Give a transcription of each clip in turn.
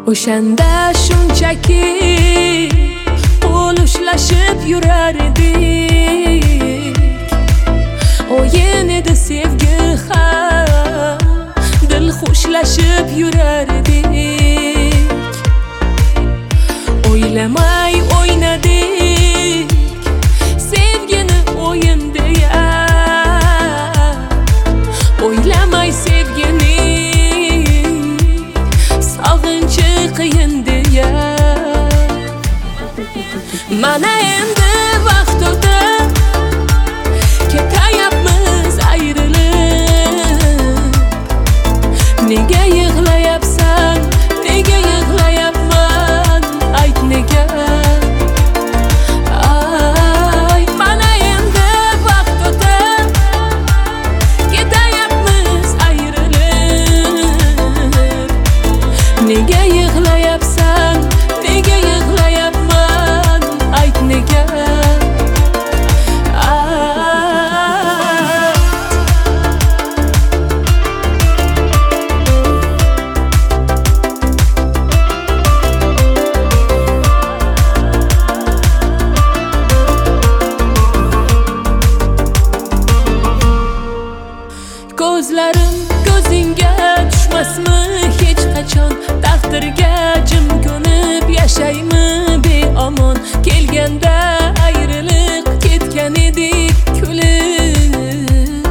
O'shanda shunchaki qo'l ushlashib yurardik. O'yin edi sevgi ham, dil xushlashib yurardik. O'ylamay o'ynadik sevgini o'yin deya. O'ylamay sevgini sog'inchi qiyin deya. Mana endi vaqt o'tib ketayapmiz ayrilib. Nega yig'layapsan, nega yig'layapman, ayt nega. Ay, mana endi vaqt o'tib ketayapmiz ayrilib. Nega yig'layapsan, nega yig'layapman, ayt nega. Ko'zlarim ko'zingga tushmasmi hech qachon? Taqdirga jim ko'nib yashaymi beomon? Kelganda ayriliq ketgan edik kulib.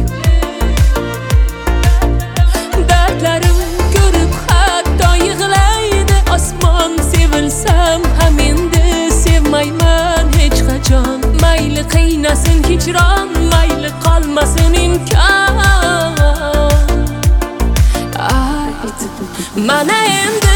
Dardlarim ko'rib hatto yig'laydi osmon. Sevilsam ham endi sevmayman hech qachon. Mayli qiynasin hijron, mayli qolmasin imkon. Mana endi